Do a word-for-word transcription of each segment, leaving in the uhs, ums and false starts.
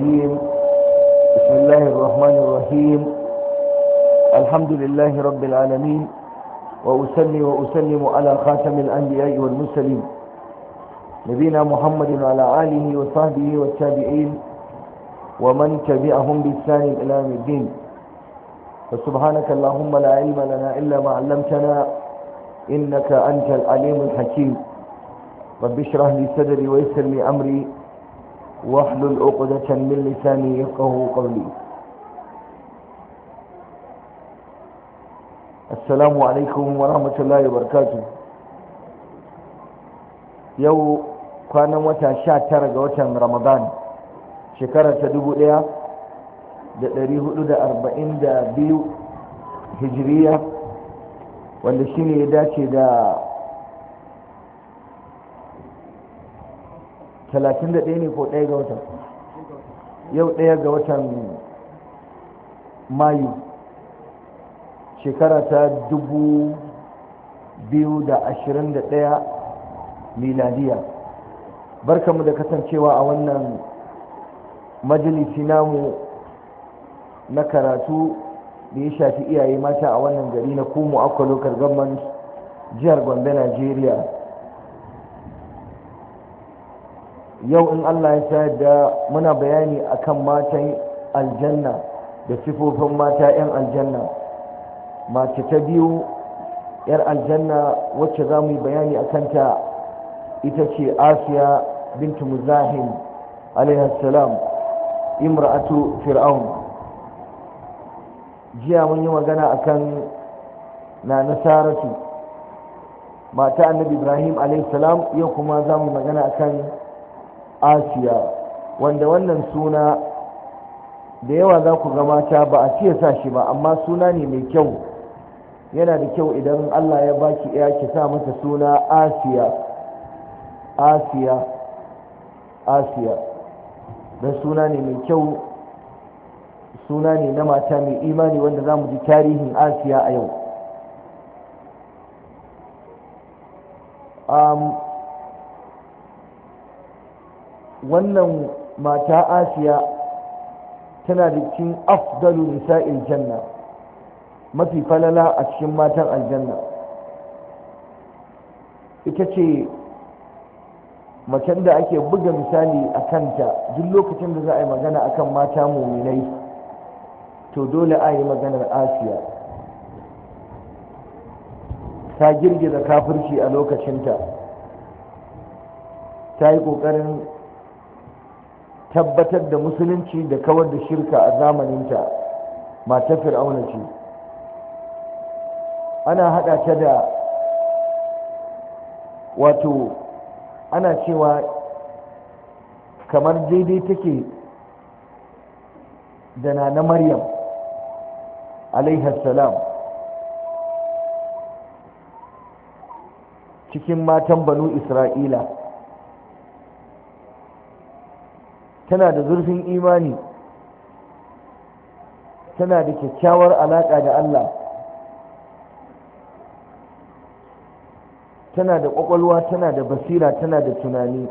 الرجيم. بسم الله الرحمن الرحيم. الحمد لله رب العالمين، وأسلي وأسلم على خاتم الأنبياء والمرسلين نبينا محمد وعلى آله وصحبه والتابعين ومن تبعهم بإحسان إلى يوم الدين. فسبحانك اللهم لا علم لنا إلا ما علمتنا إنك أنت العليم الحكيم. رب اشرح لي صدري ويسر لي أمري واحلل عقدة من لساني يفقهوا قولي. السلام عليكم ورحمة الله وبركاته. يو كان متى شاتر وتر رمضان شكرا تدبو ليا da ɗari hudu da arba'in da biyu hijiriya, wanda shi ne ya dace da talatin da ɗaya ne ko ɗaya ga watan yau ɗaya ga watan mayu shekara ta dubu biyu da ashirin da ɗaya miladiya. Barkamu da kasancewa a wannan majalisi namu na karatu da ya shafi iyaye mata a wannan gari na Kumu Akwa Local Government, jihar Gombe, Najeriya. Yau in Allah ya sa da muna bayani akan matan aljanna da sifofin mata 'yan aljanna. Mace ta biyu 'yar aljanna wacce za mu yi bayani a kanta ita ce Asiya bintu Muzahim alaihi salam, imra'atu fir'aun. Jiya mun yi magana akan na nasaratu mata annabi Ibrahim alaihi salam. Yau kuma za mu magana akan Asiya, wanda wannan suna da yawa za ku ga mata ba a ciye sa shi ba, amma suna ne mai kyau. Yana da kyau idan Allah ya baki ya ki sa mata suna Asiya. Asiya Asiya dan suna ne mai kyau, suna ne na mata mai imani, wanda za mu ji tarihin Asiya a yau. um, wannan mata Asiya tana da cikin afdalu nisa'il janna, mafi falala a cikin matan aljanna. ita ce macen da ake buga misali a kanta duk lokacin da za a yi magana akan mata muminai, to dole a yi maganar Asiya. ta girgiza kafirci a lokacinta, ta yi ƙoƙarin tabbatar da musulunci da kawar da shirka a zamaninta. mata fir'auna ce. ana haɗa ta da wato ana cewa kamar daidai take da nana Maryam alaihassalam cikin matan banu Isra'ila. tana da zurfin imani, tana da kyakkyawar alaƙa da Allah, tana da ƙwaƙwalwa, tana da basira, tana da tunani.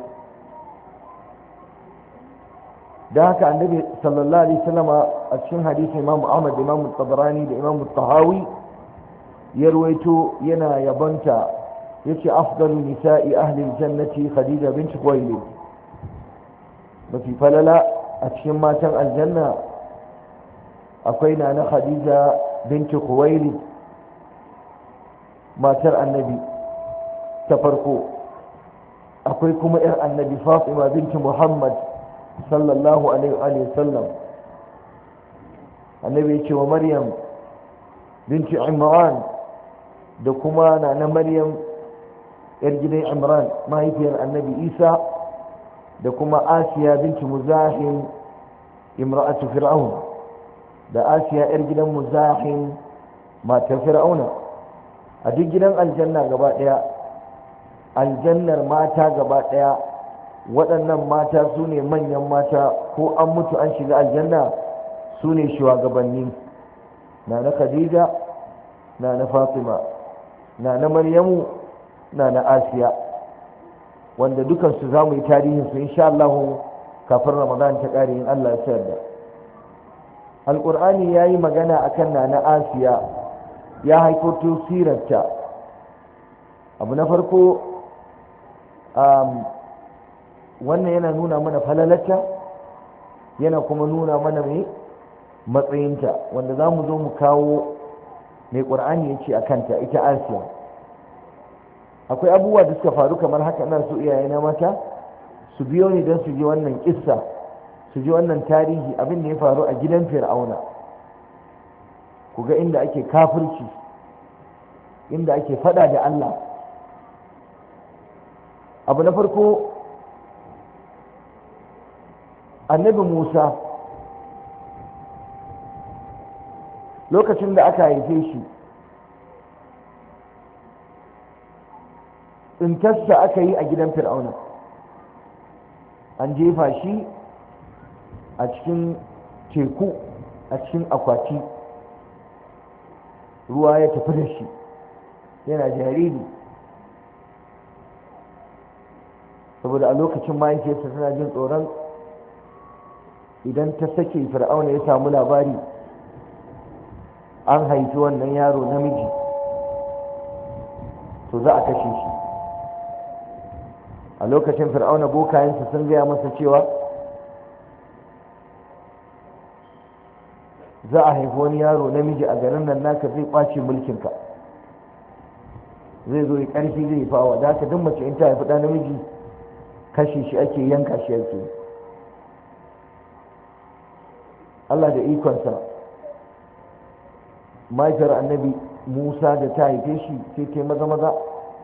da haka annabi sallallahu alaihi wasallam a cikin hadisi Imam Ahmad, Imam Tabarani da Imam Tahawi ya ruwaito yana yabanta, yace afdalu nisa'i ahli aljannati Khadija bint Khuwaylid. mafi falala a cikin matan aljanna akwai nana Khadija bint Khuwaylid, matar annabi ta farko. akwai kuma 'yar annabi Fatima bint Muhammad sallallahu alaihi wa sallam. annabi ya ce wa Maryam binti Imran, da kuma nana Maryam 'yar gidan Imran mahaifiyar annabi Isa, da kuma Asiya binti Muzahim imra'atu fir'aun, da Asiya 'yar gidan Muzahim matar fir'auna. a duk gidan aljanna gaba daya, aljannar mata gaba daya, waɗannan mata su ne manyan mata. ko an mutu an shiga aljanna su ne shugabanni. na na Khadija, na na Fatima, na na Maryamu, na na Asiya, wanda dukansu za mu yi tarihinsu insha Allah kafin ramadan ta ƙare in Allah ya sayar da alƙur'ani ya yi magana akan na na asiya ya haikoto sirarta. abu na farko um, wannan yana nuna mana falalarta, yana kuma nuna mana mai matsayinta, wanda za mu zo mu kawo mai ƙur'ani ya ce a kanta ita asiya. akwai abubuwa da suka faru kamar haka, ina so iyaye na mata su biyo ni don su ji wannan kissa, su ji wannan tarihi, abin da ya faru a gidan fir'auna. ku ga inda ake kafirci, inda ake fada da Allah. abu na farko, annabi Musa lokacin da aka haife shi tsintarsa aka yi a gidan fir'auna, an jefa shi a cikin teku, a cikin akwati, ruwa ya tafi da shi yana jariri, saboda a lokacin mahaifiyarsa tana jin tsoron idan ta sake fir'auna ya samu labari an haifi wannan yaro namiji to za a kashe shi. a lokacin fir'auna bokayensa sun gaya masa cewa za a haifi wani yaro namiji a garin nan naka, zai kwace mulkinka, zai zo yi ƙarfi, zai fawa da haka duk mace in ta haifi ɗa namiji kashe shi ake, yanka shi ake. Allah da ikonsa mahaifiyar annabi Musa da ta haife shi sai ta maza maza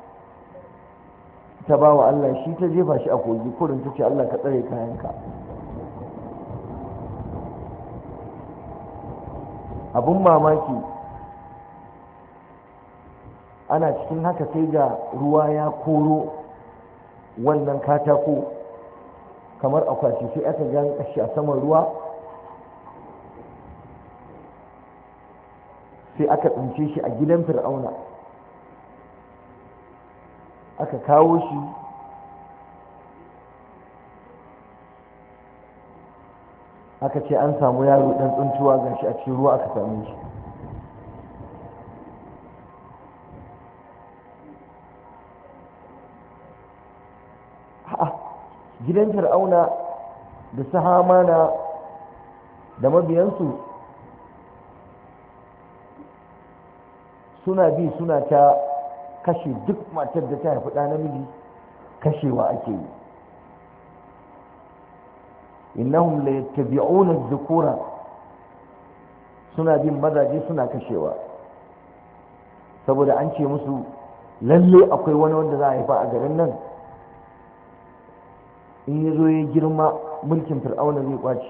ta ba wa Allah shi, ta jefa shi a kogi kurin ta ce Allah ka tsare kayanka. abun mamaki, ana cikin haka sai ga ruwa ya koro wannan katako kamar akwati, sai aka gan shi a saman ruwa, sai aka tsince shi a gidan fir'auna, aka kawo shi aka ce an samu yaro ɗan tsuntuwa ga shi a cikin ruwa aka same shi. gidan fir'auna da su hamana da mabiyansu suna bi suna ta kashe duk matar da ta haifi ɗa namiji, kashewa ake yi. innahum la yattabi'una adh-dhukura, suna bin mazaje suna kashewa, saboda an ce musu lalle akwai wani wanda za a haifa a garin nan, in ya zo ya girma mulkin fir'auna zai kwaci.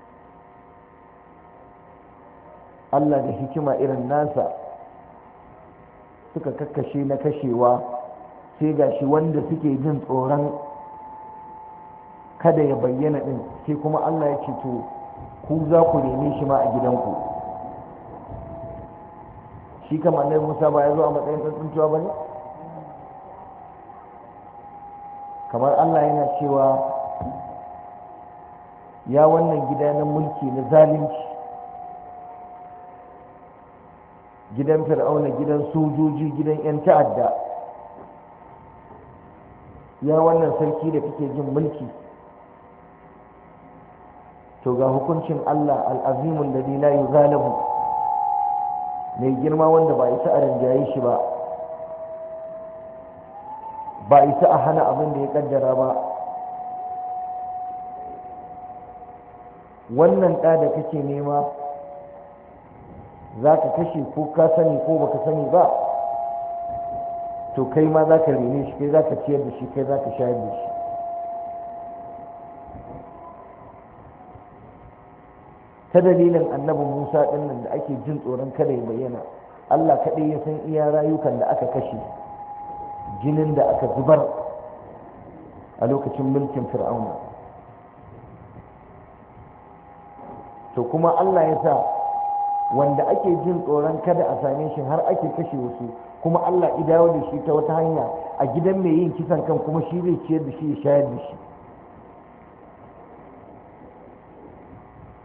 Allah da hikima irin nasa suka kakkashe na kashewa, sai gashi wanda suke jin tsoron kada ya bayyana din, sai kuma Allah ya ce to ku za ku neme shi ma a gidanku. shi kama annabi Musa ba ya zo a matsayin tsuntsuntuwa ba ne? kamar Allah yana cewa ya wannan gida na mulki na zalunci, gidan fir'auna, gidan sojoji, gidan 'yan ta'adda, ya wannan sarki da kake jin mulki, to ga hukuncin Allah al'azimun da la yuzalamu, mai girma wanda ba isa a rinjaye shi ba, ba isa a hana abin da ya kaddara ba. wannan ɗa da kake nema za ka kashe ko ka sani ko baka sani ba, to kai ma za ka rene shi, kai za ka ciyar da shi, kai za ka shayar da shi. ta dalilin annabin Musa ɗin nan da ake jin tsoron kada ya bayyana, Allah kaɗai ya san iya rayukan da aka kashe, jinin da aka zubar a lokacin mulkin fir'auna. to kuma Allah ya sa wanda ake jin tsoron kada a same shi har ake kashe wasu, kuma Allah ya dawo da shi ta wata hanya a gidan mai yin kisan kan, kuma shi zai ciyar da shi ya shayar da shi.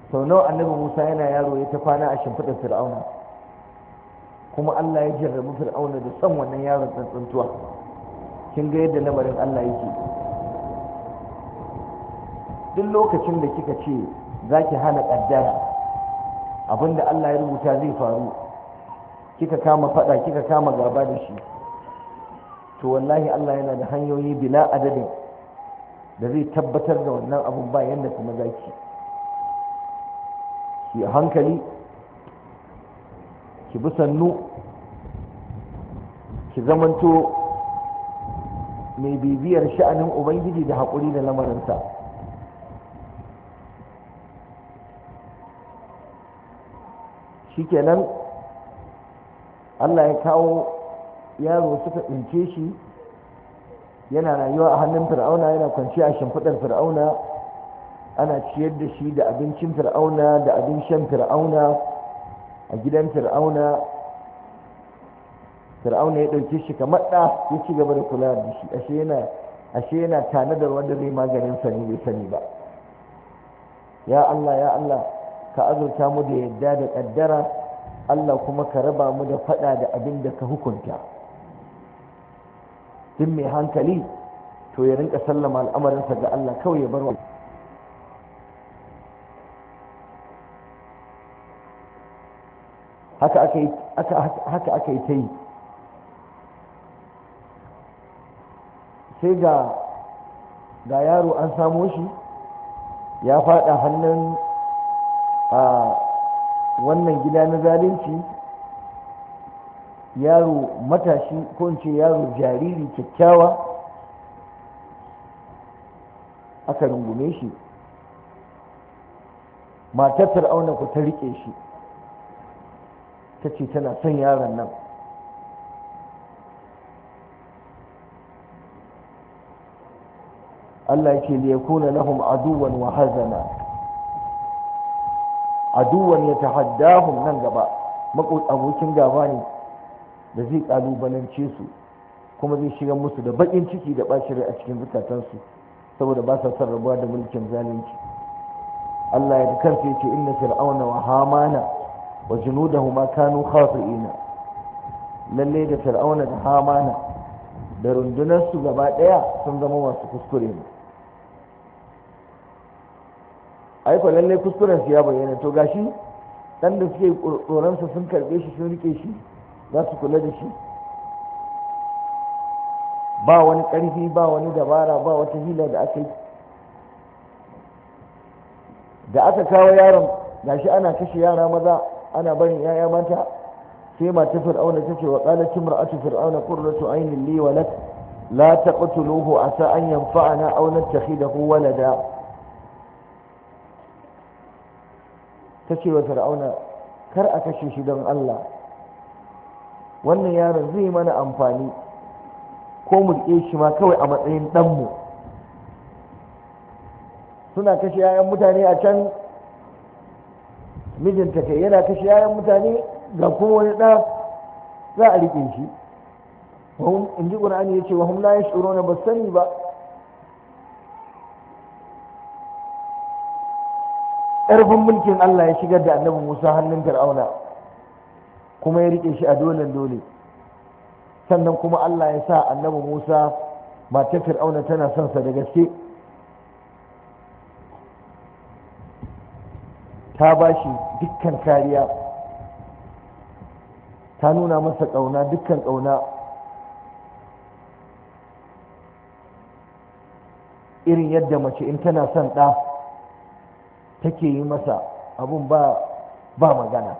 sau nawa annabi Musa yana yaro ya ta kwana a shimfiɗar fir'auna, kuma Allah ya jarrabu fir'auna da son wannan yaron tsantsantuwa. kin ga yadda lamarin Allah yake. duk lokacin da kika ce za ki hana ƙaddara abinda Allah ya rubuta zai faru, kika kama faɗa kika kama gaba da shi, to wallahi Allah yana da hanyoyi bila adadin da zai tabbatar da wannan abun ba yanda kuma zaki ki hankali, ki bi sannu, ki zamanto mai bibiyar sha'anin ubangiji da haƙuri da lamarinsa. shikenan Allah ya kawo yaro suka tsince shi yana rayuwa a hannun fir'auna, yana kwanciya a shimfiɗar fir'auna, ana ciyar da shi da abincin fir'auna da abin shan fir'auna a gidan fir'auna. fir'auna ya ɗauke shi kamar ɗa, ya ci gaba da kula da shi. ashe yana ashe yana tanadar wanda zai maganin sani bai sani ba. ya Allah ya Allah ka azurta mu da yadda da ƙaddara, Allah kuma ka raba mu da faɗa da abin da ka hukunta. duk mai hankali to ya rinka sallama al'amarinsa ga Allah, kawai ya bar wa haka aka yi haka aka yi ta yi. sai ga ga yaro an samo shi ya faɗa hannun a wannan gida na zalunci, yaro matashi ko in ce yaro jariri kyakkyawa, aka rungume shi. matar fir'auna ku ta rike shi, ta ce tana son yaron nan. Allah yake liyakuna lahum aduwan wa hazana, aduwan ya tahaddahum nan gaba abokin gaba ne da zai kalubalance su, kuma zai shiga musu da bakin ciki da bacin rai a cikin zukatansu saboda ba sa son rabuwa da mulkin zalunci. Allah ya kansa yace inna fir'auna wa hamana wa junudahuma kanu khati'ina, lalle da fir'auna da hamana da rundunar su gaba daya sun zama masu kuskure ne. ai ko lalle kuskuren su ya bayyana, to gashi dan da suke tsoron sa sun karbe shi sun rike shi, za su kula da shi. ba wani karfi ba wani dabara ba wata hila da aka yi. da aka kawo yaron gashi ana kashe yara maza ana barin yaya mata, sai mata fir'auna tace wa qalat imra'atu fir'auna qurratu aynin li wa lak la taqtuluhu asa an yanfa'ana aw nattakhidahu walada. tace wa fir'auna kar a kashe shi don Allah, wannan yaron zai mana amfani, ko mu rike shi ma kawai a matsayin ɗanmu. suna kashe yayan mutane a can, mijinta kai yana kashe yayan mutane, ga kuma wani ɗa za a rike shi. in ji ƙur'ani ya ce wa hum la yash'uruna, ba sani ba. ƙarfin mulkin Allah ya shigar da annabi Musa hannun Fir'auna, kuma ya rike shi a dolen dole. sannan kuma Allah ya sa annabi Musa matar Fir'auna tana son sa da gaske, ta ba shi dukkan kariya, ta nuna masa ƙauna dukkan ƙauna, irin yadda mace in tana son ɗa take yi masa, abun ba ba magana.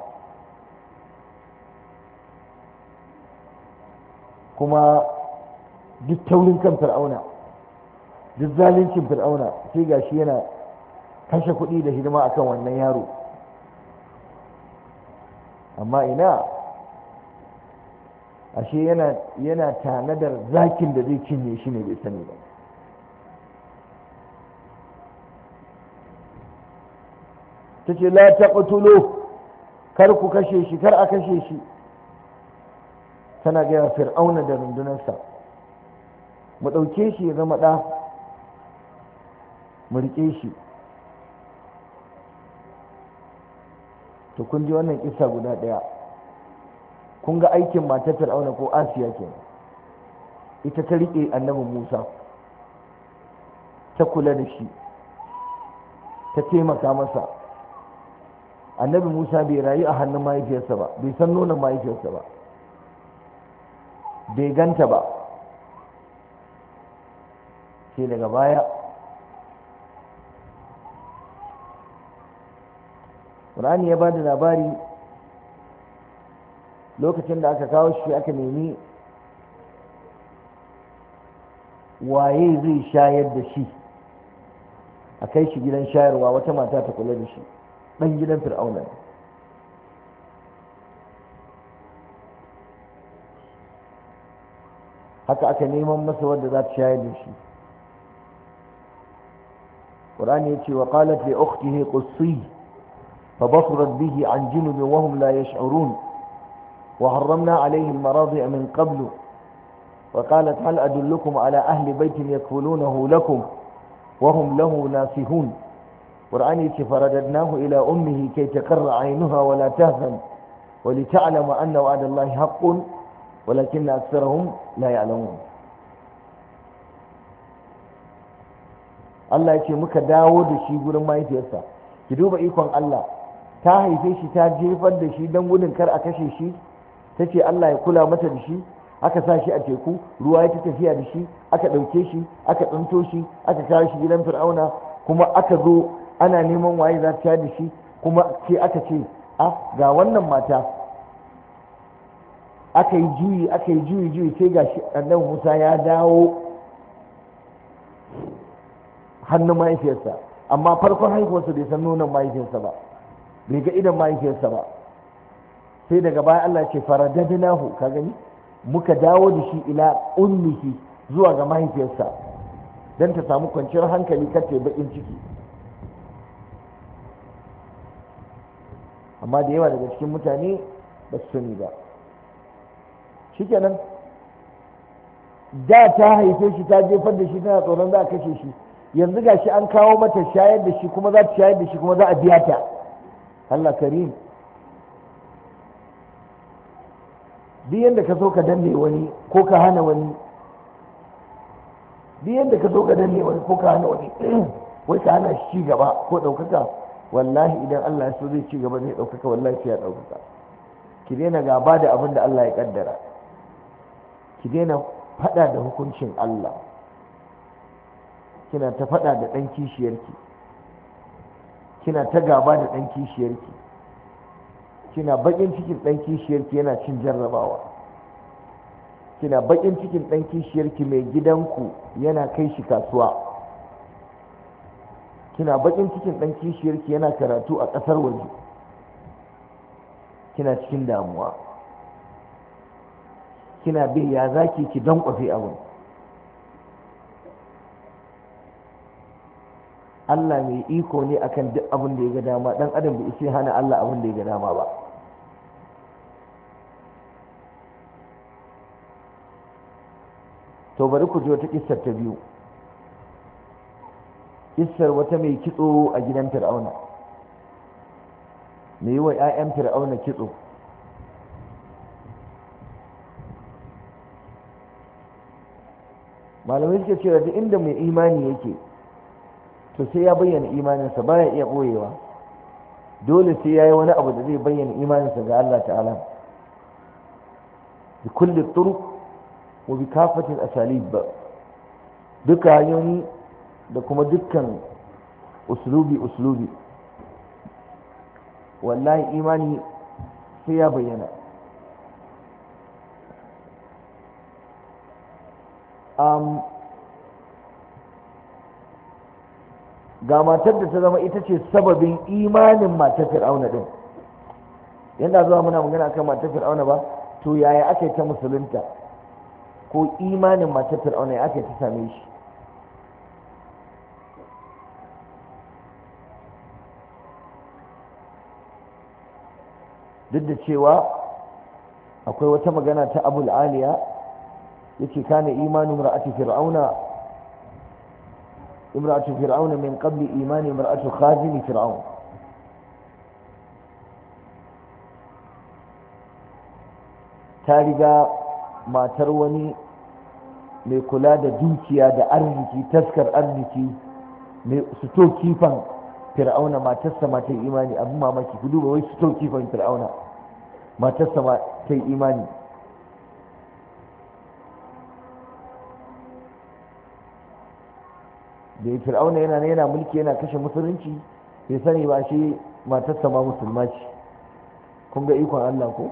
kuma duk taurin kan fir'auna, duk zalincin fir'auna, sai gashi yana kashe kuɗi da hidima akan wannan yaro. amma ina ashe yana yana tanadar zakin da zai cinye shi ne bai sani ba. tace la taqtulu, kar ku kashe shi, kar a kashe shi. tana gaya fir'auna da rundunarsa, mu ɗauke shi ya zama ɗa, mu riƙe shi. to kun ji wannan kissa guda ɗaya. Kun ga aikin matar fir'auna ko asiya kenan, ita ta riƙe annabi musa, ta kula da shi, ta taimaka masa. Annabi musa bai rayu a hannun mahaifiyarsa ba, bai san nonon mahaifiyarsa ba, bai ganta ba, sai daga baya Qur'ani ya ba da labari lokacin da aka kawo shi aka nemi waye zai shayar da shi, a kai shi gidan shayarwa, wata mata ta kula da shi, ɗan gidan fir'auna. haka aka neman masa wadda za ta shayar da shi. Qur'ani ya ce wa qalat li ukhtihi qussi فبصرت به عن جنب وهم لا يشعرون وحرمنا عليه المراضع من قبل وقالت هل أدلكم على أهل بيت يكفلونه لكم وهم له ناصحون قرآن فرددناه إلى أمه كي تقر عينها ولا تهزن ولتعلم أن وعد الله حق ولكن أكثرهم لا يعلمون. الله يقول مكا داود شي قول ما يتيسا كدوب إيكوان الله ta haife shi ta jefar da shi don gudun kar a kashe shi, ta ce Allah ya kula mata da shi, aka sa shi a teku, ruwa ya ta tafiya da shi, aka ɗauke shi, aka tsinto shi, aka kawo shi gidan fir'auna, kuma aka zo ana neman waye za ta da shi, kuma ce aka ce a ga wannan mata, aka yi juyi aka yi juyi juyi sai ga shi annabi Musa ya dawo hannun mahaifiyarsa, amma farkon haihuwarsa bai san nonon mahaifiyarsa ba, bai ga idan mahaifiyarsa ba, sai daga baya Allah ce faradadnahu, ka gani muka dawo da shi ila ummihi zuwa ga mahaifiyarsa don ta samu kwanciyar hankali kar ta bakin ciki. amma da yawa daga cikin mutane ba su sani ba. shikenan da ta haife shi ta jefar da shi tana tsoron za a kashe shi, yanzu gashi an kawo mata shayar da shi kuma za ta shayar da shi kuma za a biya ta. Allah karim. duk yadda ka so ka danne wani ko ka hana wani duk yadda ka so ka danne wani ko ka hana wani wai ka hana shi gaba ko ɗaukaka, wallahi idan Allah ya so zai ci gaba zai ɗaukaka, wallahi sai ya ɗaukaka. ki daina gaba da abin da Allah ya kaddara, ki daina faɗa da hukuncin Allah, kina ta faɗa da ɗan kishiyarki, kina ta gaba da ɗan kishiyarki, kina baƙin cikin ɗan kishiyarki yana cin jarrabawa, kina baƙin cikin ɗan kishiyarki mai gidanku yana kai shi kasuwa, kina baƙin cikin ɗan kishiyarki yana karatu a ƙasar waje, kina cikin damuwa, kina bi ya zaki ki don kwafe abin. Allah mai iko ne akan duk abin da ya ga dama, dan adam bai isa hana Allah abin da ya ga dama ba. to bari ku ji wata kissar ta biyu, kissar wata mai kitso a gidan fir'auna, mai yi wa 'ya'yan fir'auna kitso. malamai suke cewa duk inda mai imani yake to sai ya bayyana imaninsa, baya iya ɓoyewa, dole sai ya yi wani abu da zai bayyana imaninsa ga Allah ta'ala bi kulli turuq wa bi kafatin asalib, duka hanyoyi da kuma dukkan uslubi uslubi, wallahi imani sai ya bayyana. um, ga matar da ta zama ita ce sababin imanin matar fir'auna din, yadda zuwa muna magana akan matar fir'auna ba, to yaya aka yi ta musulunta ko imanin matar fir'auna ya aka yi ta same shi. duk da cewa akwai wata magana ta abul aliya yace kana imanu mar'ati fir'auna imra'atu fir'auna min qabli imani imra'atu khazin fir'aun, ta riga matar wani mai kula da dukiya da arziki, taskar arziki, mai suto kifan fir'auna, matarsa ma ta yi imani. Abin mamaki, ku duba wai suto kifan fir'auna, matarsa ma ta yi imani. da fir'auna yana yana mulki yana kashe musulunci, bai sani ba shi matarsa ma musulma ce. kun ga ikon Allah ko?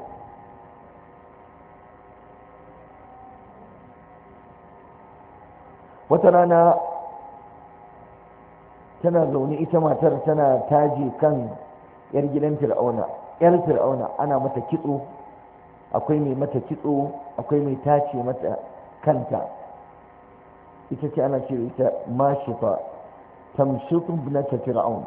wata rana tana zaune ita matar tana taji kan yar gidan fir'auna, yar fir'auna ana mata kitso, akwai mai mata kitso, akwai mai tace mata kanta. ita ce ana ce ita mashifa tamshiku binata fir'aun.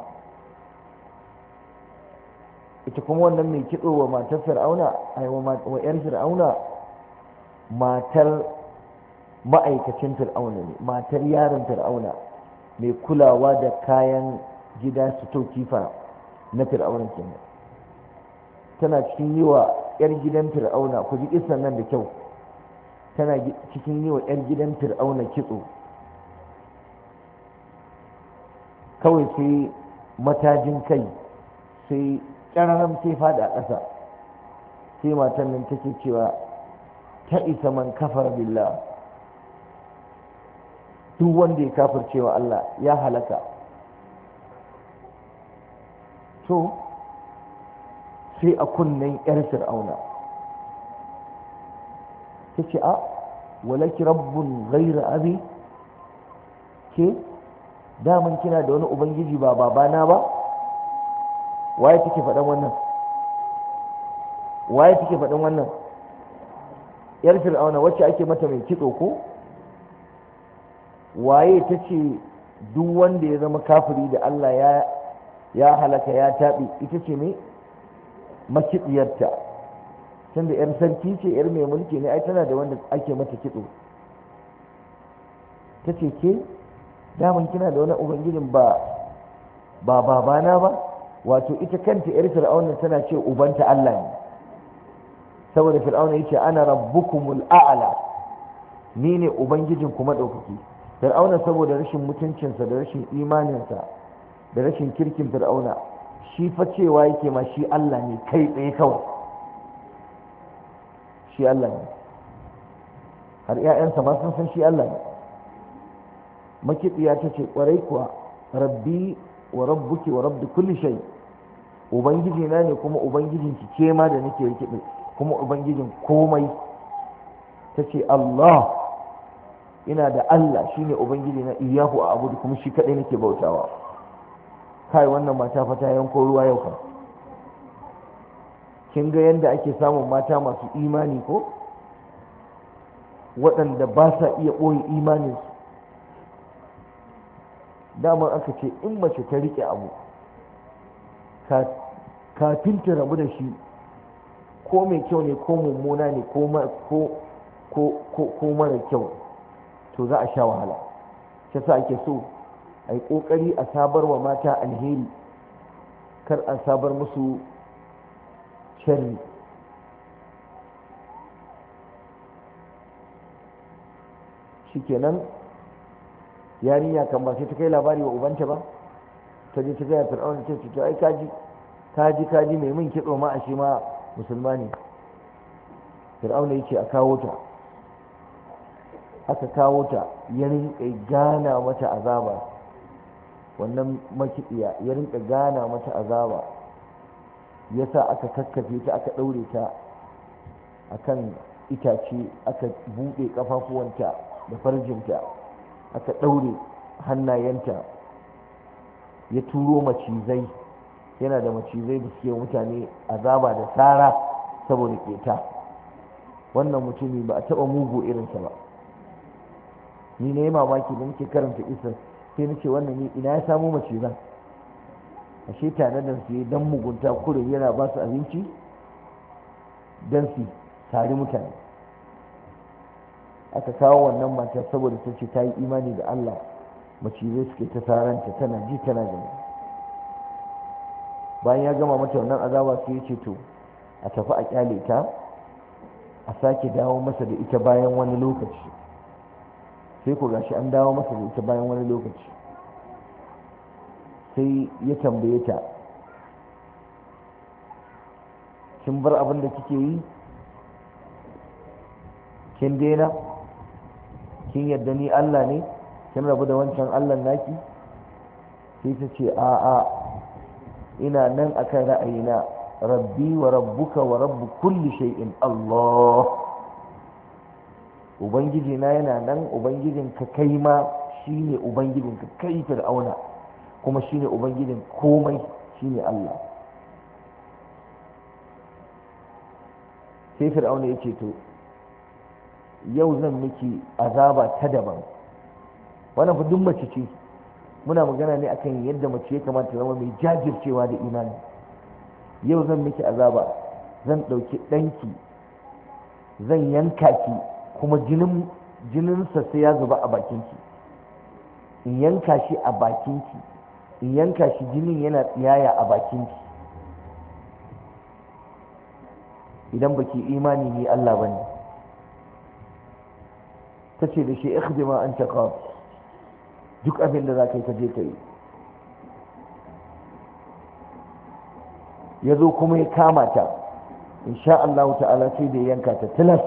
ita kuma wannan mai kitso wa matar fir'auna, wa yar fir'auna, matar ma'aikacin fir'auna ne, matar yaron fir'auna mai kulawa da kayan gida su to kifa na fir'auna kenan. tana cikin yi wa yar gidan fir'auna, ku ji kisan nan da kyau, tana cikin yi wa yar gidan fir'auna kitso, kawai sai matajin kai sai ƙararam sai fada a ƙasa. sai matan nan take cewa ta isa man kafar billah, duk wanda ya kafircewa Allah ya halaka. to sai a kunnen yar fir'auna ta ce a walaki rabbun ghayra abi, ke daman kina da wani ubangiji ba babana ba? waye take faɗan wannan? waye take faɗan wannan? yar fir'auna wacce ake mata mai kitso ko? waye ta ce duk wanda ya zama kafiri da Allah ya ya halaka ya taɓi? ita ce ne makitsiyarta, tunda yar sarki ce, yar mai mulki ne, ai tana da wanda ake mata kitso. ta ce ke daman kina da wani ubangijin ba ba babana ba? wato ita kanta yar fir'auna tana ce ubanta Allah ne, saboda fir'auna yace ana rabbukumul a'la, ni ne ubangijin kuma daukaki. fir'auna saboda rashin mutuncinsa da rashin imaninsa da rashin kirkin fir'auna, shi fa cewa yake ma shi Allah ne kai tsaye kawai, shi Allah ne, har 'ya'yansa ma sun san shi Allah ne. makitsiya ta ce kwarai kuwa, rabbi wa rabbuki wa rabbi kulli shay, ubangiji na ne kuma ubangijin ki ke ma da nake rikiɗe, kuma ubangijin komai. ta ce Allah, ina da Allah shine ubangiji na, iyahu a abudu, kuma shi kaɗai nake bautawa. kai wannan mata fa ta yanko ruwa yau fa. kin ga yanda ake samun mata masu imani ko, waɗanda ba sa iya ɓoye imaninsu. dama aka ce in mace ta rike abu kafin ta rabu da shi, ko mai kyau ne ko mummuna ne ko mara kyau, to za a sha wahala. shi sa ake so a yi ƙoƙari a sabar wa mata alheri, kar a sabar musu sharri. shikenan yarinya kan ba sai ta kai labari wa ubanta ba, ta je ta gaya fir'auna, ta ce to ai kaji kaji kaji mai min kitso ma a shi ma musulma ne. fir'auna ya ce a kawo ta, aka kawo ta, ya rinka gana mata azaba, wannan makiɗiya ya rinka gana mata azaba, ya sa aka kakkafe ta, aka ɗaure ta akan itace, aka buɗe ƙafafuwanta da farjinta, aka ɗaure hannayenta, ya turo macizai, yana da macizai da suke mutane azaba da tsara saboda keta. wannan mutumi ba a taɓa mugu irinsa ba. ni ne mamaki da nake karanta isar, sai nace wannan ne ina ya samu macizan? ashe tare da su dan mugunta kurin yana ba su abinci dan su tare mutane. aka kawo wannan mata saboda ta ce ta yi imani da Allah, macizai suke ta saranta, tana ji tana gani. bayan ya gama mata wannan azaba sai ya ce to a tafi a kyale ta, a sake dawo masa da ita bayan wani lokaci. Sai ku gashi an dawo masa da ita bayan wani lokaci. Sai ya tambaye ta, kin bar abin da kike yi, kin daina, kin yadda ni Allah ne, kin rabu da wancan Allah naki? Sai ta ce a'a, ina nan akan ra'ayina, rabbi wa rabbuka wa rabbu kulli shay'in Allah. Ubangiji na yana nan, ubangijin ka kai ma shine ubangijin ka kai Fir'auna, kuma shine ubangijin komai, shine Allah. Sai Fir'auna ya ce to yau zan miki azaba ta daban. Wannan fa duk mace ce, muna magana ne akan yadda mace ya kamata zama mai jajircewa da imani. Yau zan miki azaba, zan ɗauki ɗanki, zan yanka ki, kuma jinin jininsa sai ya zuba a bakinki, in yanka shi a bakinki, in yanka shi jinin yana tsiyaya a bakinki. Idan baki imani ni Allah bane. Ta ce da shi ikhdima an taqa, duk abin da za ka yi ka je ka yi. Ya zo kuma ya kama ta, insha Allah ta'ala sai da yanka ta tilas.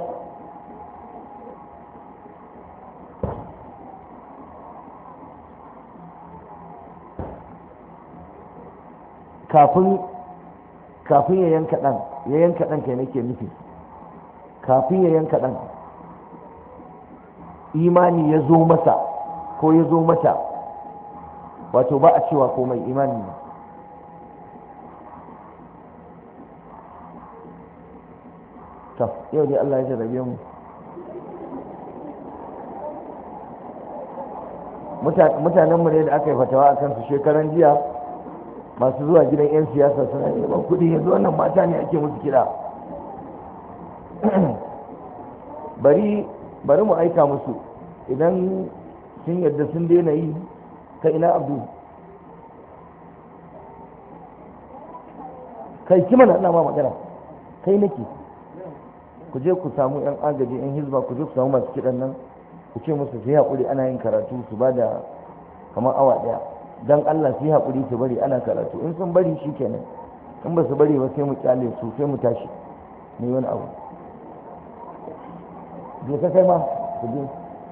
kafin kafin ya yanka dan ya yanka dan kai nake nufi kafin ya yanka dan imani ya zo masa ko ya zo mata, wato ba a cewa komai imani ne. to yau dai Allah ya jarrabe mu. Mutanenmu ne da aka yi fatawa a kansu shekaran jiya, masu zuwa gidan 'yan siyasa suna neman kuɗi, yanzu wannan mata ne ake musu kiɗa. bari bari mu aika musu, idan sun yadda sun daina yi. ka ina abdu kai kima na ma magana, kai nake. ku je ku samu 'yan agaji 'yan hizba, ku je ku samu masu kiɗan nan, ku ce musu su yi haƙuri ana yin karatu, su ba da kamar awa ɗaya don Allah, su yi haƙuri su bari ana karatu. In sun bari shi kenan, in ba su bari ba sai mu kyale su, sai mu tashi mu yi wani abu. je ka kai ma ku je.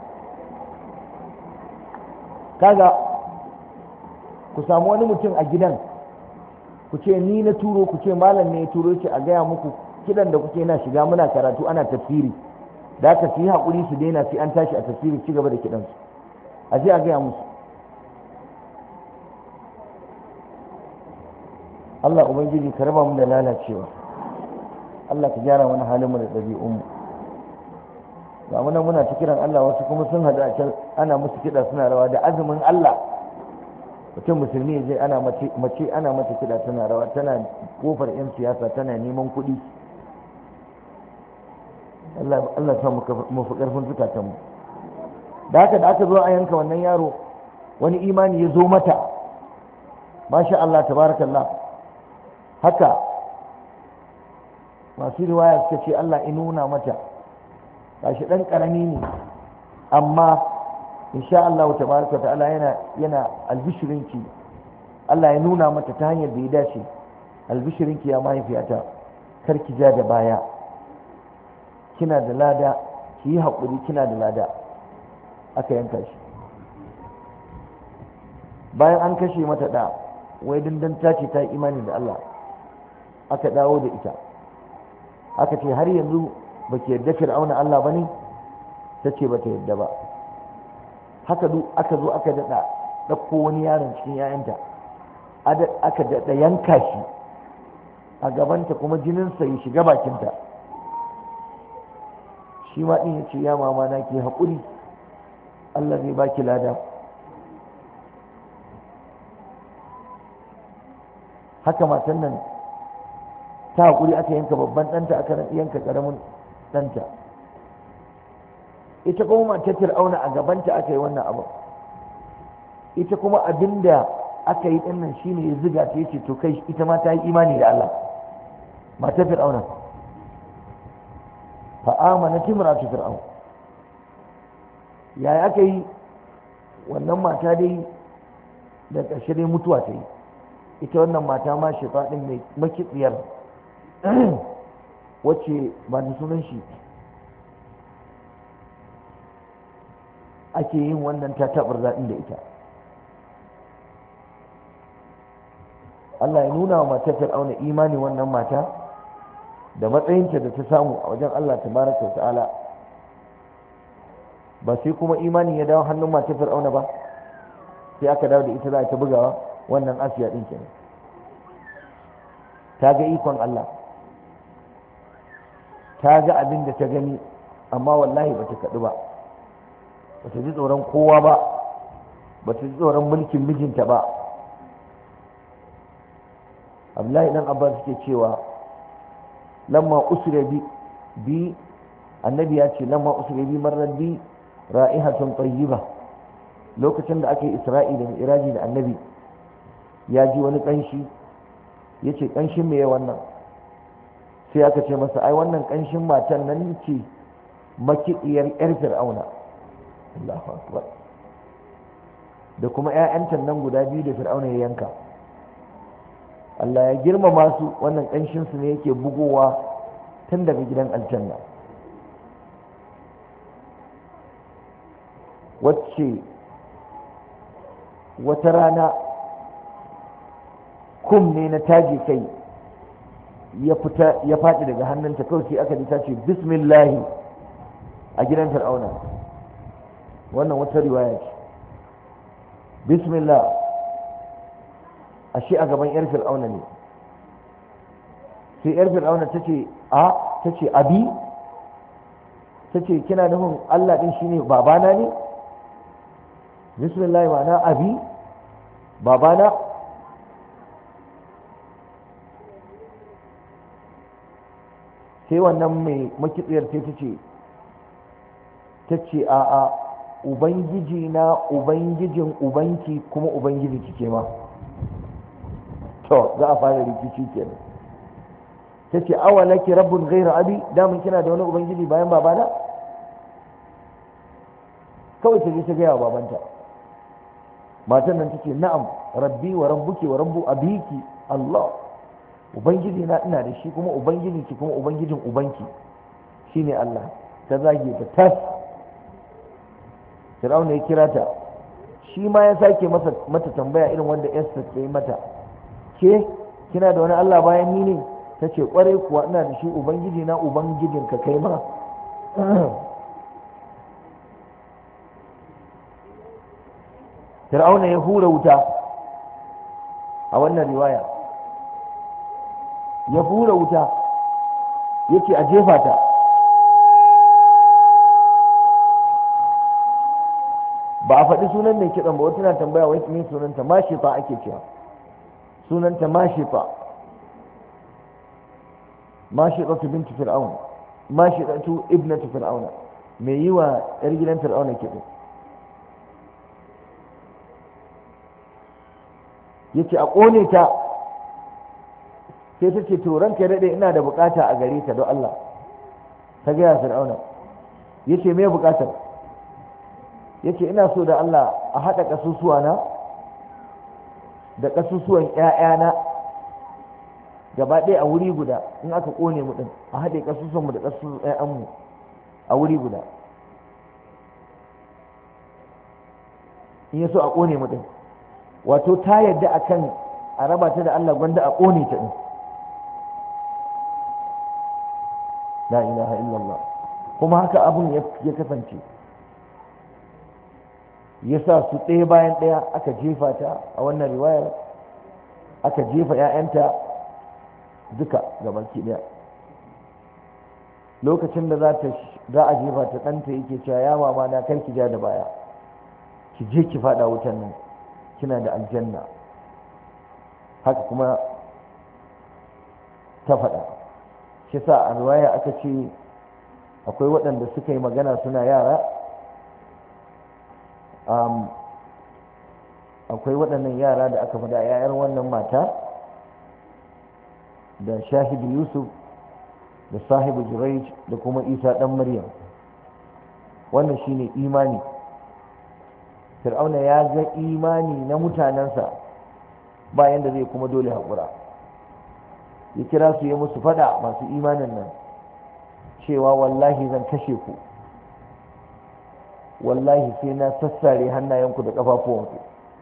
Kaga ku samu wani mutum a gidan, ku ce ni na turo, ku ce malam ne ya turo ce a gaya muku kiɗan da kuke na shiga muna karatu ana tafsiri, da aka su yi haƙuri su daina sai an tashi a tafsiri ci gaba da kiɗansu. A je a gaya musu. Allah Ubangiji ka raba mu da lalacewa, Allah ka gyara mana halinmu da ɗabi'unmu. ga muna muna ta kiran Allah, wasu kuma sun hada a can ana musu kiɗa suna rawa da azumin Allah. Mutum musulmi ya je ana mace mace ana mata kiɗa tana rawa, tana kofar 'yan siyasa tana neman kuɗi. Allah Allah sa mu fi ƙarfin zukatanmu. Da haka da aka zo a yanka wannan yaro, wani imani ya zo mata, masha Allah tabarakallah. Haka masu riwaya suka ce Allah ya nuna mata, gashi dan karami ne amma insha Allah tabaraka ta'ala yana yana albishirinki. Allah ya nuna mata ta hanyar da ya dace, albishirinki ya mahaifiyata, kar ki ja da baya, kina da lada, ki yi haƙuri, kina da lada. Aka yanka shi. Bayan an kashe mata da, wai dandan ta ce ta yi imani da Allah, aka dawo da ita, aka ce har yanzu ba ki yarda Fir'auna Allah ba ne? Ta ce ba ta yarda ba. Haka aka zo aka daɗa ɗauko wani yaron cikin 'ya'yanta, aka daɗa yanka shi a gabanta, kuma jininsa ya shiga bakinta. Shi ma ɗin ya ce ya mama na ke haƙuri, Allah zai baki lada. Haka matan nan ta haƙuri, aka yanka babban ɗanta, aka yanka ƙaramin ɗanta. Ita kuma matar Fir'auna a gabanta aka yi wannan abu. Ita kuma abinda aka yi ɗin nan shine ya ziga ta yace to kai ita ma ta yi imani da Allah, matar Fir'auna. fa amanat imratu fir'aun. yaya aka yi wannan mata dai da ƙarshe dai mutuwa ta yi, ita wannan mata ma shefa ɗin mai makitsiyar wacce ba da sunan shi ake yin wannan tatabar zaɗin da ita. Allah ya nuna wa matar fir'auna imani wannan mata da matsayinta da ta samu a wajen Allah tabaraka wa ta'ala. Ba sai kuma imanin ya dawo hannun matar fir'auna ba, sai aka dawo da ita za ta bugawa wannan Asiya din kenan. Ta ga ikon Allah, ta ga abin da ta gani, amma wallahi ba ta kaɗu ba, ba ta ji tsoron kowa ba, ba ta ji tsoron mulkin mijinta ba. Abdullahi dan Abbas suke cewa lamma usra bi bi annabi ya ce lamma usra bi marrat bi ra'ihatun tayyiba, lokacin da aka yi Isra'i da Mi'raji da annabi ya ji wani kanshi, yace kanshin me wannan? Sai aka ce masa ai wannan kanshin matan nan ce makidiyar yar fir'auna. Allahu akbar. Da kuma ƴaƴanta nan guda biyu da fir'auna ya yanka, Allah ya girmama su, wannan kanshin su ne yake bugowa tun daga gidan aljanna. Wacce wata rana kum ne na taji kai ya fita ya faɗi daga hannunta, kawai sai aka ji ta ce bismillahi a gidan fir'auna. wannan wata riwaya ce, bismillah, ashe a gaban yar fir'auna ne. sai yar fir'auna ta ce a ta ce abi, ta ce kina nufin Allah din shine babana ne? bismillah ma'ana abi, babana. sai wannan mai makitsiyar sai ta ce ta ce a a ubangiji na ubangijin ubanki kuma ubangiji kike ma. to za a fara rikici kenan. ta ce awa laki rabbun ghairu abi, damun kina da wani ubangiji bayan babana? kawai ta je ta gaya wa babanta. matan nan take na'am rabbi wa rabbuki wa rabbu abiki Allah, ubangiji na ina da shi kuma ubangijin ki kuma ubangijin ubanki shine Allah. ta zage ta tas. Fir'auna ya kira ta, shi ma ya sake masa mata tambaya irin wanda Esther ta yi mata, ke kina da wani Allah bayan ni ne? ta ce kwarai kuwa ina da shi, ubangiji na ubangijin ka kai ma. Fir'auna ya hura wuta a wannan riwaya, ya hura wuta yace a jefa ta. ba a faɗi sunan mai kiɗan ba, wata na tambaya wai me sunanta, mashifa ake cewa, sunanta mashifa. mashifatu binti fir'aun, mashifatu ibnatu fir'auna, mai yi wa yar gidan fir'auna kiɗo. yace a ƙone ta. sai ta ce to ranka daɗe ina da bukata a gare ta don Allah. ta gaya fir'auna. yace me bukatar? yace ina so da Allah a haɗa ƙasusuwa na da ƙasusuwan ƴaƴana gaba ɗaya a wuri guda, in aka ƙone mu ɗin a haɗe ƙasusuwan mu da ƙasusuwan ƴaƴanmu a wuri guda, in ya so a ƙone mu ɗin. wato ta yadda akan a raba ta da Allah gwanda a ƙone ta ɗin. la ilaha illallah. kuma haka abun ya kasance, ya sa su ɗaya bayan ɗaya aka jefa ta a wannan riwayar, aka jefa 'ya'yanta duka gabaki ɗaya. lokacin da za a jefa ta, ɗanta yake cewa ya mama na kar ki ja da baya, ki je ki faɗa wutan nan, kina da aljanna. haka kuma ta faɗa. shi sa a riwaya aka ce akwai waɗanda suka yi magana suna yara, Um, akwai waɗannan yara da aka faɗa ‘ya'yan wannan mata da shahidu Yusuf da sahibu jurayj da kuma isa dan maryam. wannan shine imani. Fir'auna ya ga imani na mutanensa bayan da zai kuma dole haƙura, ya kira su ya musu fada masu imanin nan cewa wallahi zan kashe ku, wallahi sai na sassare hannayenku da ƙafafuwanku.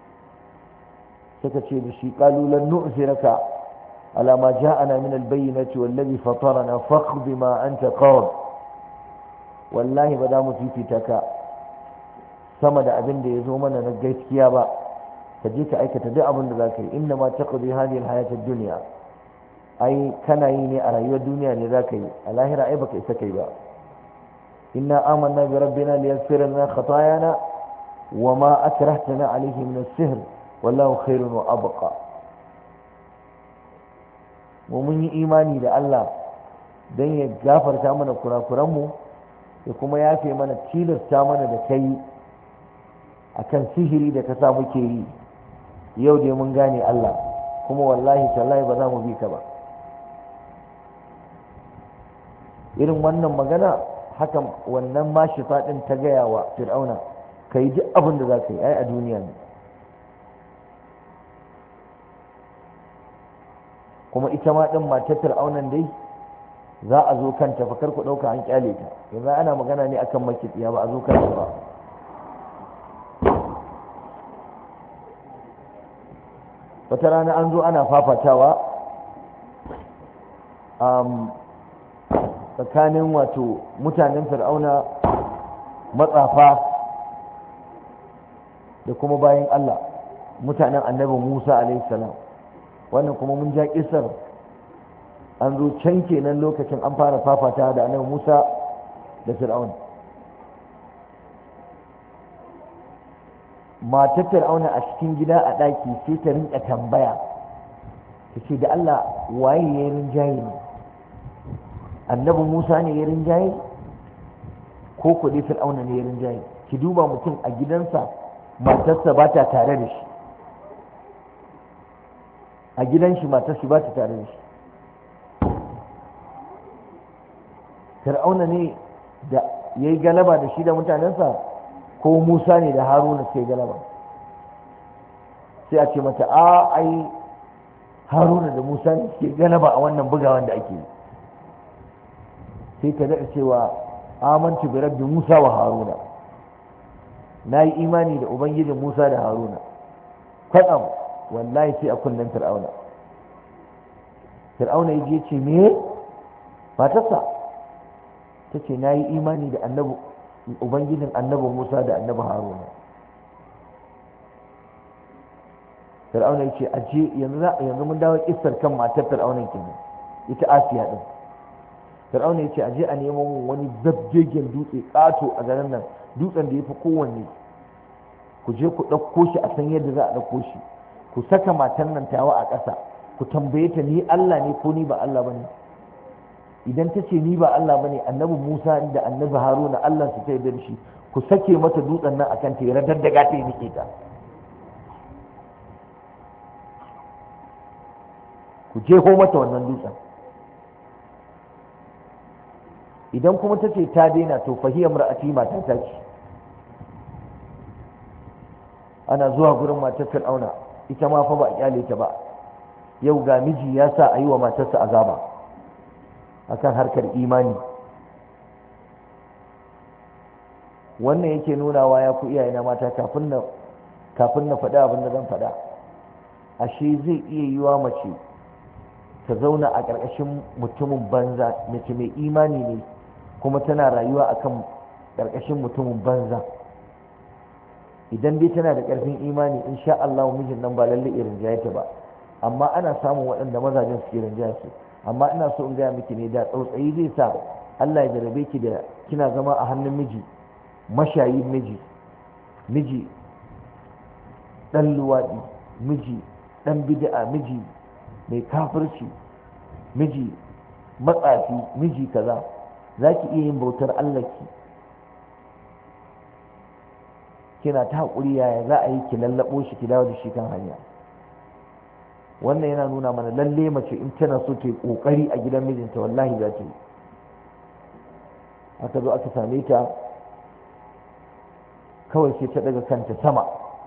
suka ce da shi ƙalulan nu'ziraka ala ma ja'ana min albayyinati wallazi fatarana faqdi ma anta qad, wallahi ba za mu fifita ka sama da abin da ya zo mana na gaskiya ba, ka je ka aikata duk abin da za ka yi. inna ma taqdi hadhihi alhayat ad-dunya, ai kana yi ne a rayuwar duniya ne za ka yi, a lahira ai baka isa kai ba. inna amanna bi rabbina liyaghfira lana khatayana wa ma akrahtana alayhi min as-sihr wallahu khairun wa abqa. mu mun yi imani da Allah dan ya gafarta mana kurakuran mu ya kuma yafe mana tilasta mana da kai akan sihiri da ka sa muke yi. yau dai mun gane Allah, kuma wallahi tallahi ba za mu bi ka ba. irin wannan magana haka wannan mashi faɗin ta gaya wa fir'auna, ka yi duk abin da za ka yi, ai a duniya ne. kuma ita ma ɗin matar fir'aunan dai za a zo kanta fa kar ku ɗauka an kyale ta, yanzu ana magana ne akan makitsiya ba a zo kanta ba. wata rana an zo ana fafatawa tsakanin wato mutanen fir'auna matsafa da kuma bayan Allah mutanen annabi Musa alaihi salam. wannan kuma mun ja kisar an zo can kenan lokacin an fara fafata da annabi Musa da fir'auna. matar fir'auna a cikin gida a ɗaki sai ta rinka tambaya ta ce da Allah waye ya yi rinjaye ne, annabi Musa ne ya rinjaye ko kuɗi fir'auna ne ya rinjaye? ki duba mutum a gidansa matarsa ba ta tare da shi, a gidan shi matarsa ba ta tare da shi. fir'auna ne da ya yi galaba da shi da mutanensa ko Musa ne da Haruna sai galaba? sai a ce mata a ai Haruna da Musa ne suke galaba a wannan bugawan da ake yi. sai ta daɗa cewa amantu bi rabbi Musa wa Haruna, na yi imani da ubangijin Musa da Haruna. kwatsam wallahi sai a kunnen fir'auna fir'auna ya je ce me matarsa ta ce na yi imani da annabi ubangijin annabi Musa da annabi Haruna. fir'auna ya ce aje yanzu yanzu mun dawo kissar kan matar fir'auna kenan, ita Asiya din. fir'auna ya ce aje a nemo mun wani zabgegen dutse ƙato a garin nan, dutsen da ya fi kowanne, ku je ku ɗauko shi a san yadda za a ɗauko shi, ku saka matan nan tawa a ƙasa, ku tambaye ta ni Allah ne ko ni ba Allah ba ne. idan ta ce ni ba Allah ba ne, annabi Musa da annabi Haruna Allah su ta yarda da shi, ku sake mata dutsen nan akan ta ya radaddaga ta yi nike ta. ku jeho mata wannan dutsen. idan kuma ta ce ta daina to fahiyar mar'ati mata ta ce. ana zuwa gurin matar fir'auna, ita ma fa ba a kyale ta ba. yau ga miji ya sa a yi wa matarsa azaba akan harkar imani. wannan yake nunawa ya ku iyaye na mata, kafin na kafin na faɗa abin da zan faɗa, ashe zai iya yiwa mace ta zauna a ƙarƙashin mutumin banza, mace mai imani ne kuma tana rayuwa akan ƙarƙashin mutumin banza. idan dai tana da ƙarfin imani insha Allah mijin nan ba lalle irin jayata ba, amma ana samun waɗanda mazajen suke rinjaya su. amma ina so in gaya miki ne, da tsautsayi zai sa Allah ya jarabe ki da kina zama a hannun miji mashayin miji, miji ɗan luwaɗi, miji ɗan bid'a, miji mai kafirci, miji matsafi, miji kaza. za ki iya yin bautar Allah ki kina ta haƙuri, yaya za a yi ki lallaɓo shi ki dawo da shi kan hanya. wannan yana nuna mana lalle mace in tana so ta yi ƙoƙari a gidan mijinta wallahi za ta yi. aka zo aka same ta kawai sai ta daga kanta sama,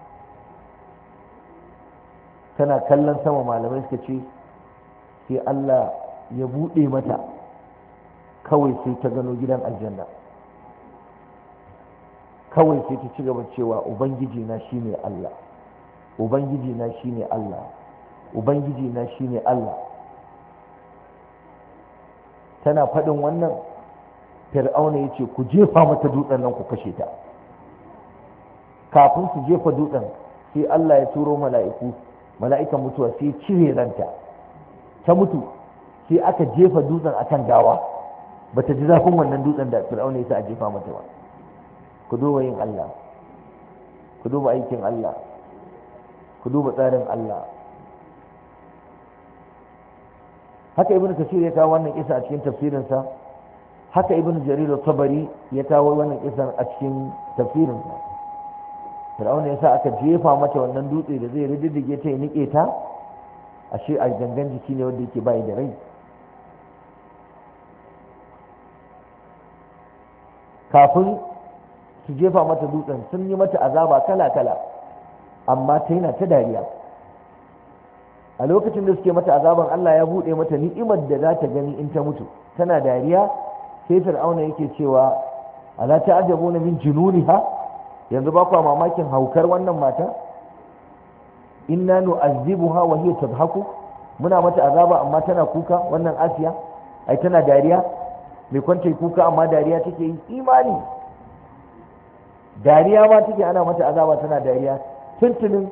tana kallon sama. Malamai suka ce sai Allah ya buɗe mata, kawai sai ta gano gidan aljanna. Kawai sai ta ci gaba cewa ubangiji na shine Allah, ubangiji na shine Allah, ubangiji na shine Allah. Tana faɗin wannan, fir'auna ya ce ku jefa mata dutsen nan ku kashe ta. Kafin su jefa dutsen sai Allah ya turo mala'iku, mala'ikan mutuwa sai cire ranta ta mutu. Sai aka jefa dutsen akan gawa, bata ji zafin wannan dutsen da fir'auna ya sa a jefa mata ba. Ku duba yin Allah, ku duba aikin Allah, ku duba tsarin Allah. Haka ibnu kasir ya kawo wannan kisa a cikin tafsirinsa, haka ibnu jarir al-tabari ya kawo wannan kisa a cikin tafsirinsa. Fir'auna ya sa aka jefa mata wannan dutse da zai riddige ta ya nike ta, ashe a gangan jiki ne wanda yake bai da rai. Kafin su jefa mata dutsen sun yi mata azaba kala-kala, amma ta yana ta dariya. A lokacin da suke mata azaban, Allah ya buɗe mata ni'imar da za ta gani in ta mutu, tana dariya. Sai fir'auna yake cewa ala ta'jabuna min jununiha, yanzu ba ku mamakin haukar wannan mata? Inna nu'azzibuha wa hiya tadhaku, muna mata azaba amma tana kuka. Wannan Asiya ai tana dariya, mai kwanta kuka amma dariya take yi. Imani, dariya ma take, ana mata azaba tana dariya. Tuntunin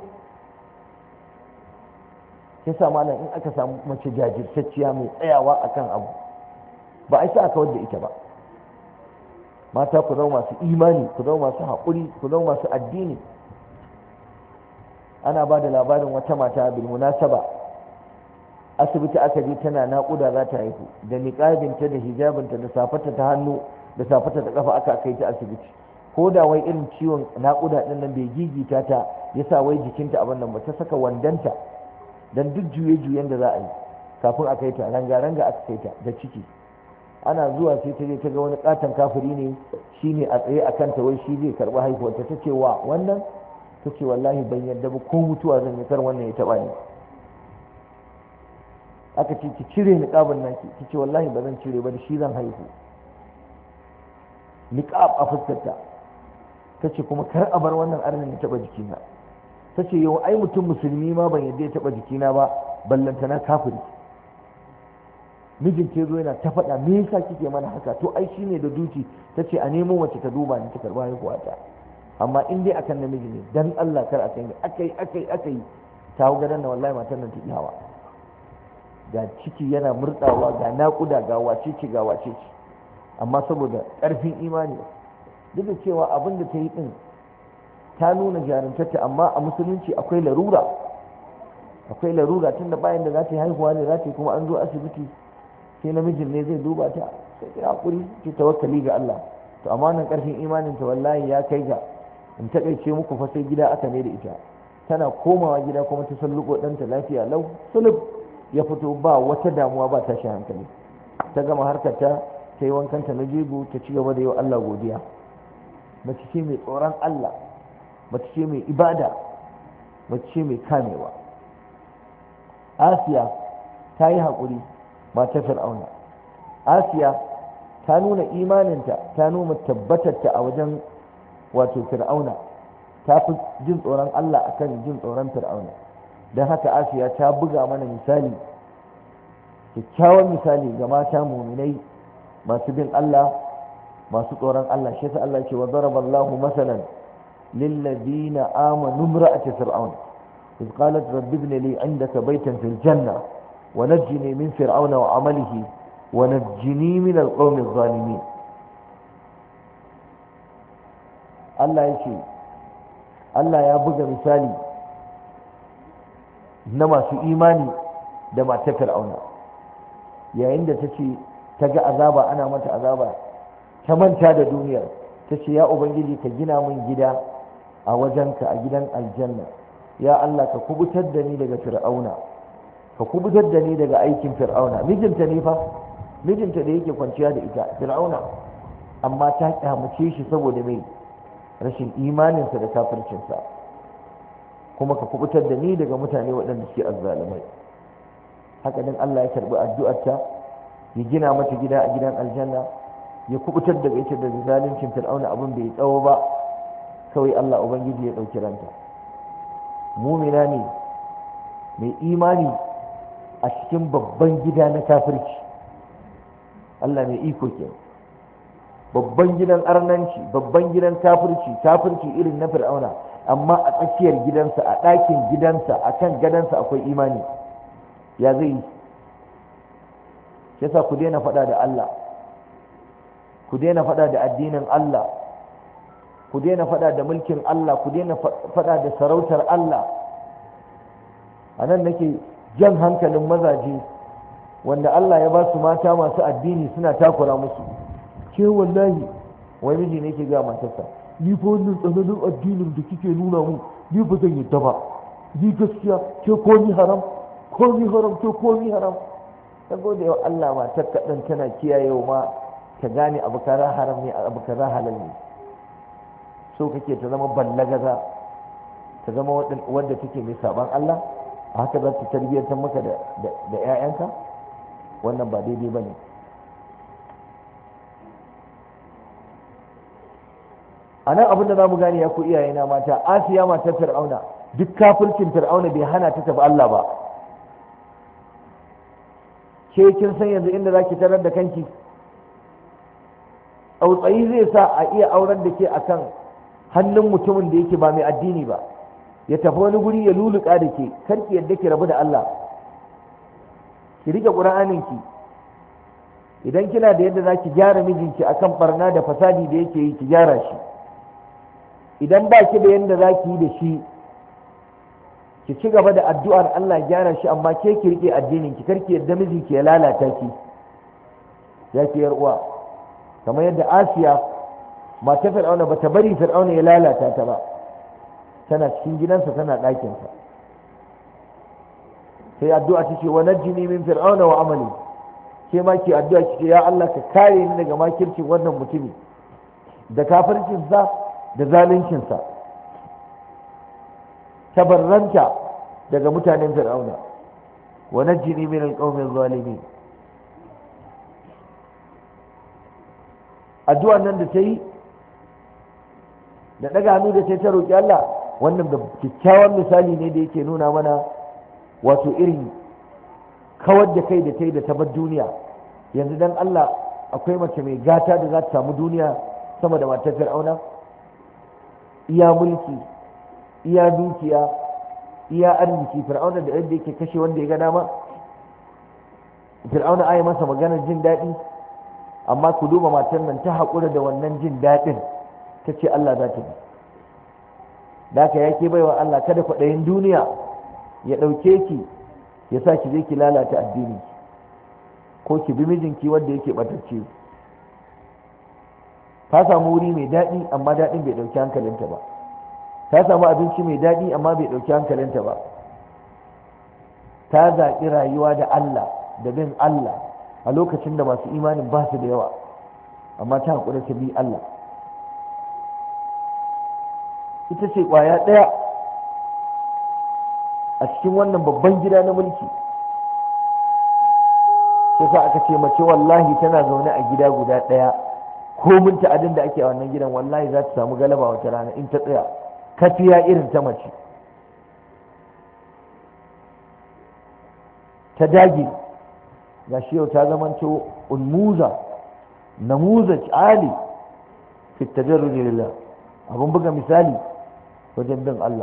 sai sa malam in aka samu mace jajirtacciya mai tsayawa akan abu, ba a sa aka wadda ita ba. Mata ku zama masu imani, ku zama masu haƙuri, ku zama masu addini. Ana ba da labarin wata mata bil munasaba, asibiti aka je tana naƙuda za ta haihu, da niƙabinta da hijabinta da safata ta hannu da safata ta kafa aka kai ta asibiti. Ko da wai irin ciwon naƙuda ɗin nan bai gigita ta ya sa wai jikinta abin nan ba, ta saka wandanta dan duk juye-juyen da za a yi kafin a kai ta, ranga-ranga aka kai ta da ciki. Ana zuwa sai ta je ta ga wani katon kafiri ne shine a tsaye a kanta, wai shi zai karɓi haihuwarta. ta ce wa wannan, ta ce wallahi ban yadda ba, ko mutuwa zan yi kar wannan ya taɓa ni. Aka ce ki cire niqabin naki, ta ce wallahi ba zan cire ba, da shi zan haihu. Niqab a fuskarta. Ta ce kuma kar a bar wannan arnin ya taɓa jikina. Ta ce yau ai mutum musulmi ma ban yadda ya taɓa jikina ba, ballantana kafiri. Mijin ke zo yana ta faɗa, me yasa kike mana haka? To ai shine da duki. Ta ce a nemo wacce ta duba ni ta karɓa haihuwa ta, amma in dai akan namiji ne dan Allah kar a kai ni. akai akai akai ta hau gadon na, wallahi matan nan ta yi hawa, ga ciki yana murɗawa, ga naƙuda, ga wace ce ga wace ce, amma saboda ƙarfin imani, duk da cewa abin da ta yi ɗin ta nuna jarumtarta, amma a musulunci akwai larura, akwai larura tunda bayan da za ta yi haihuwa ne za ta yi, kuma an zo asibiti sai namijin ne zai duba ta, sai ta hakuri, ki tawakkali ga Allah. To amma nan karfin imanin ta wallahi ya kai ga, in takaice muku fa sai gida aka ne da ita. Tana komawa gida kuma ta salluko ɗanta lafiya lau sulub ya fito, ba wata damuwa ba tashi hankali. Ta gama harkar ta ta yi wankanta na jego, ta ci gaba da yau Allah godiya. Mace ce mai tsoron Allah, mace ce mai ibada, mace ce mai kamewa. Asiya ta yi haƙuri, matar fir'auna. Asiya ta nuna imaninta, ta nuna tabbatarta a wajen wato fir'auna, ta fi jin tsoron Allah akan jin tsoron fir'auna. Don haka Asiya ta buga mana misali, kyakkyawan misali ga mata muminai masu bin Allah, masu tsoron Allah. Shi yasa Allah ce wa daraballahu masalan lilladina amanu imra'at fir'aun إذ قالت رب ابن لي عندك بيتا في الجنة ونجني من فرعون وعمله ونجني من القوم الظالمين. Allah ya ce, Allah ya buga misali na masu imani da matar fir'auna, yayin da ta ce ta ga azaba, ana mata azaba, ta manta da duniyar, ta ce ya ubangiji ka gina min gida a wajenka a gidan aljanna, ya Allah ka kubutar da ni daga fir'auna, ka kubutar da ni daga aikin fir'auna. Mijinta ne fa, mijinta da yake kwanciya da ita fir'auna, amma ta kyamace shi saboda mai rashin imaninsa da kafircinsa. kuma ka kubutar da ni daga mutane waɗanda suke azzalumai. haka din Allah ya karbi addu'arta, ya gina mata gida a gidan aljanna, ya kubutar daga ita da zaluncin fir'auna. abin bai tsawo ba kawai Allah ubangiji ya dauki ranta. mumina ne mai imani a cikin babban gida na kafirci. Allah mai iko ke, babban gidan arnanci, babban gidan kafirci, kafirci irin na fir'auna, amma a tsakiyar gidansa, a ɗakin gidansa, a kan gadansa akwai imani. ya zai yi? yasa ku daina faɗa da Allah, ku daina faɗa da addinin Allah, ku daina faɗa da mulkin Allah, ku daina faɗa da sarautar Allah. a nan nake jan hankalin mazaje wanda Allah ya ba su mata masu addini suna takura musu. ke wallahi wai miji ne ke ga matarsa, ni fa wannan tsananin addinin da kike nuna mu ni ba zan yadda ba, ni gaskiya ke komi haram, komi haram, ke komi haram. ta gode wa Allah matar kaɗan tana kiyayewa ma ta gane abu kaza haram ne, abu kaza halal ne. so kake ta zama ballagaza, ta zama wadda take mai saban Allah, a haka za ta tarbiyyantar maka da 'ya'yanka? wannan ba daidai ba ne. a nan abin da za mu gane ya ku iyayena mata, Asiya matar fir'auna, duk kafircin fir'auna bai hana ta tafi Allah ba. ke kin san yanzu inda za ki tarar da kanki? tsautsayi zai sa a iya auren da ke akan hannun mutumin da yake ba mai addini ba, ya tafi wani guri ya luluka da ke. karki yadda ki rabu da Allah, ki rike ƙur'aninki. idan kina da yadda za ki gyara mijinki akan barna da fasadi da yake yi, ki gyara shi. idan ba ki da yadda za ki yi da shi, ki ci gaba da addu'ar Allah gyara shi, amma ke ki rike addininki, karki yadda mijinki ya lalata ki. ya ki yar uwa, kamar yadda Asiya mata fir'auna bata bari fir'auna ya lalata ta ba, tana cikin gidansa, tana ɗakinsa. sai addu'a ta ce wa najjini min fir'auna wa amali. ke ma ki addu'a ki ce ya Allah ka kare ni daga makircin wannan mutumi da kafircinsa da zaluncinsa. tabarranta daga mutanen fir'auna. wa najjini min alqawmi adh-dhalimin. addu'a nan da ta yi da daga hannu da ta ta roƙi Allah, wannan da kyakkyawan misali ne da yake nuna mana wato irin kawar da kai da ta yi da ta bar duniya. yanzu dan Allah akwai mace mai gata da za ta samu duniya sama da matar fir'auna? iya mulki, iya dukiya, iya arziki. fir'auna da yadda yake kashe wanda ya ga dama, fir'auna ayi masa maganar jin daɗi, amma ku duba matar nan ta haƙura da wannan jin daɗin, ta ce Allah za ta bi. da haka yake baiwa Allah, kada kwaɗayin duniya ya ɗauke ki ya sa ki je ki lalata addini, ko ki bi mijinki wanda yake ɓatacce. ta samu wuri mai daɗi amma daɗin bai ɗauki hankalinta ba, ta samu abinci mai daɗi amma bai ɗauki hankalinta ba. ta zaɓi rayuwa da Allah da bin Allah a lokacin da masu imanin ba su da yawa, amma ta haƙura ta bi Allah. ita ce ƙwaya ɗaya a cikin wannan babban gida na mulki. sai sa aka ce mace wallahi tana zaune a gida guda ɗaya, komin ta'adin da ake a wannan gidan wallahi za ta samu galaba wata rana in ta tsaya kafiya irin ta mace. ta dage ga shi yau ta zamanto ulmuza namuzaj ali fi tajarrud lillah, abun buga misali wajen bin Allah.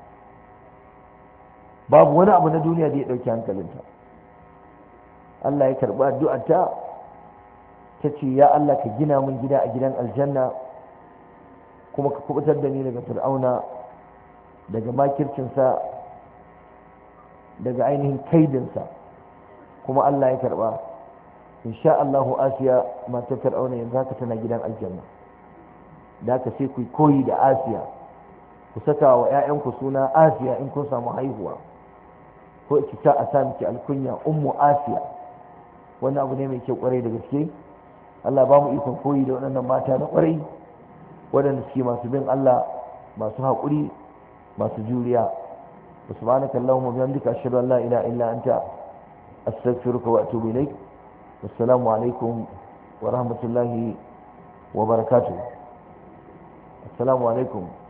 babu wani abu na duniya da ya dauki hankalinta. Allah ya karbi addu'arta, ta ce ya Allah ka gina min gida a gidan aljanna, kuma ka kubutar da ni daga fir'auna, daga makircinsa, daga ainihin kaidinsa. kuma Allah ya karba. insha Allahu Asiya matar fir'auna yanzu haka tana gidan aljanna. da haka sai ku koyi da Asiya, ku saka wa 'ya'yanku suna Asiya in kun samu haihuwa, ko ki sa a sa miki alkunya ummu Asiya. wannan abu ne mai kyau kwarai da gaske. Allah ba mu ikon koyi da waɗannan mata na ƙwarai waɗanda suke masu bin Allah masu haƙuri masu juriya. subhanaka allahumma bihamdika ashhadu an la ilaha illa anta astaghfiruka wa atubu ilaik. assalamu alaikum wa rahmatullahi wa barakatuh. assalamu alaikum.